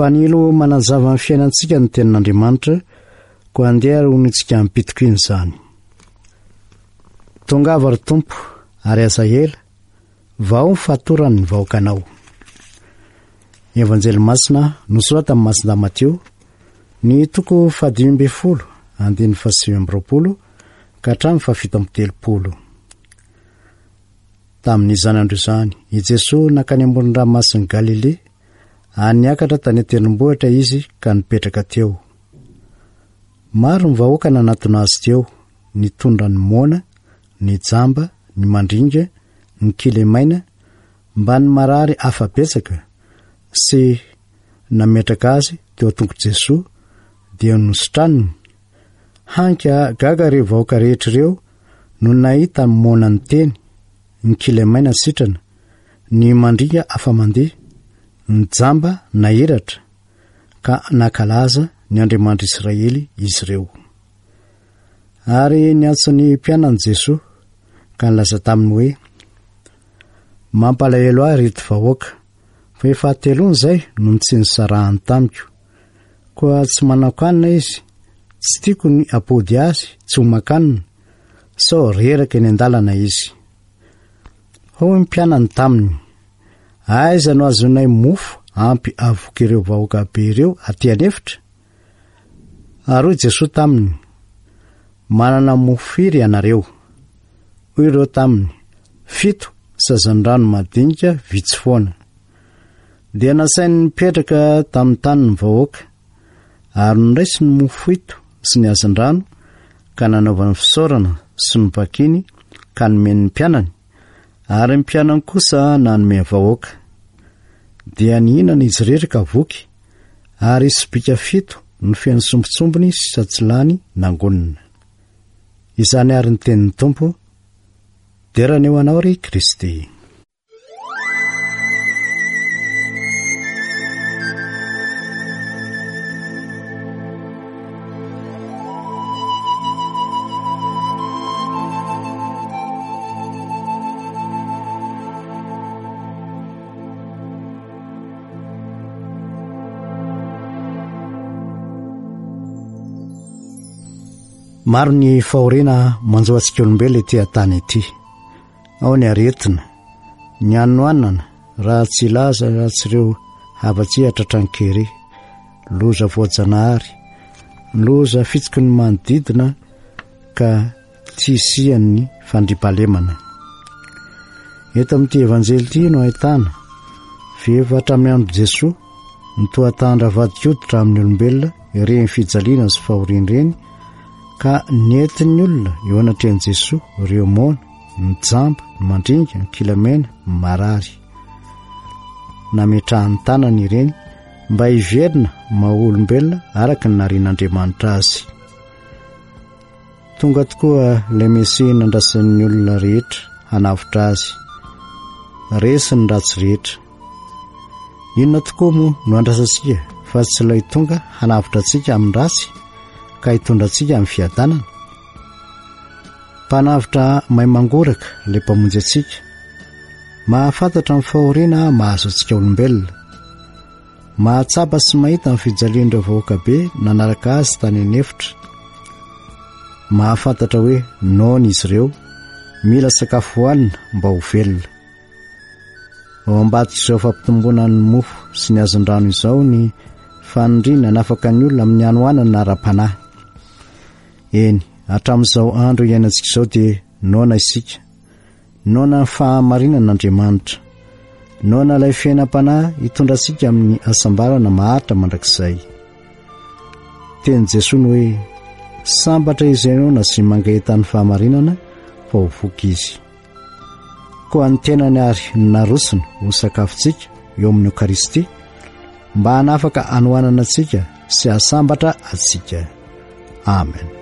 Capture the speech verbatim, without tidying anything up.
fa nilo manazava amin'ny fiainantsika ny tenin'Andriamanitra ko andeha ronitsika mipitiko iny izany. Tongava ry Tompo ary aza ela vao ny fatorany ny vahoakanao. Evanjely masina nosoratan'ny Masina Mateo ny toko fadimy amby folo andiny fasivy amby roapolo ka hatramin'ny fafito amby telopolo. Tamin'izany andro izany i Jesosy nakany ambony ranomasiny Galile, aniakatra tany an-tendrombohitra izy ka nipetraka teo. Maro ny vahoaka nanatona azy teo, nitondra ny mona, ny jamba, ny mandringa, ny kilemaina, mba ny marary afa-betsaka sy nametraka azy teo an-tongo Jesosy dia nosotraniny. Hanka gaga ireo vahoaka rehetra ireo no nahita ny mona ny teny, ny kilemaina sitrana, ny mandringa afa-mandeha, ny jamba nahiratra ka nakalaza ny Andriamanitra Israely izy ireo. Ary niantso ny mpianany Jesosy ka nilaza taminy hoe, mampalahelo ahy reto vahoaka, fa efa telony izay no tsy nisarahany tamiko, koa tsy manao-kanina izy, tsy tiako ny apody azy, tsy homan-kanina, sao reraka eny an-dalana izy. Hoy ny mpianany taminy, aiza no azonay mofo ampy avoka ireo vahoaka be ireo aty anefitra? Ary Jesosy taminy, manana mofo firy ianareo? Hoy ireo taminy, fito sazan-drano madinika vitsy foana. Dia nasainy nipetraka tamin'ny tany ny vahoaka, ary niraisy ny mofo fito sy ny hazan-drano ka nanaovany fisaorana sy ny vakiny ka nomeny ny mpianany, ary ny mpianany kosa nanome vahoaka. Dia nihinana izy rehetra ka voky, ary sobika fito no feno sombitsombiny sy satsilany nangonina. Izany ary ny tenin'ny Tompo, derany eo anao ry Kristy. Maro ny fahoriana manjo antsika olombelona ety an-tany ety. Ao ny aretina, ny anoanana, raha tsy laza raha tsy ireo hava-tsihatra trankery, loza voajanahary, loza fitsiky ny manodidina ka tsy isian'ny fandriampahalemana. Eto amin'ity evanjely ity no ahitana fihevatra amin'ny andro Jesosy nitohatandra vadik'oditra amin'ny olombelona ireny fijaliana sy fahoriana ireny, ka nientin'ny olona eo anatrehan'i Jesosy ireo mona, ny jamba, ny mandringa, ny kilemaina, ny marary. Nametrahany tanany ireny mba hiverina maha olombelona araka ny narian'Andriamanitra azy. Tonga tokoa ilay Mesia nandrasan'ny olona rehetra hanavotra azy, resy ny ratsy rehetra. Inona tokoa moa no andrasantsika fa tsy ilay tonga hanavotra antsika amin'ny ratsy ka hitondra antsika amin'ny fiadanana? Mpanavotra mahay mangoraka ilay mpamonjy antsika, mahafantatra ny fahoriana mahazo antsika olombelona, mahatsapa sy mahita ny fijalian'ireo vahoaka be nanaraka azy tany anefitra, mahafantatra hoe noana izy ireo, mila sakafo hohanina mba ho velona. Ao ambadik'izao fampitomboana ny mofo sy ny hazan-drano izao ny fanindrina nafaka ny olona amin'ny anoanana na ra-panahy. Eny, hatramin'izao andro iainantsika izao dia noana isika, noana ny fahamarinan'Andriamanitra, noana ilay fiainam-panahy hitondra antsika amin'ny hasambarana maharitra mandrakizay. Teny Jesosy ny hoe, sambatra izay noana sy mangahita ny fahamarinana fa ho voky izy. Koa ny tenany ary narosona ho sakafontsika eo amin'ny Eukaristia, mba hanafaka anoanana antsika sy hasambatra antsika. Amen.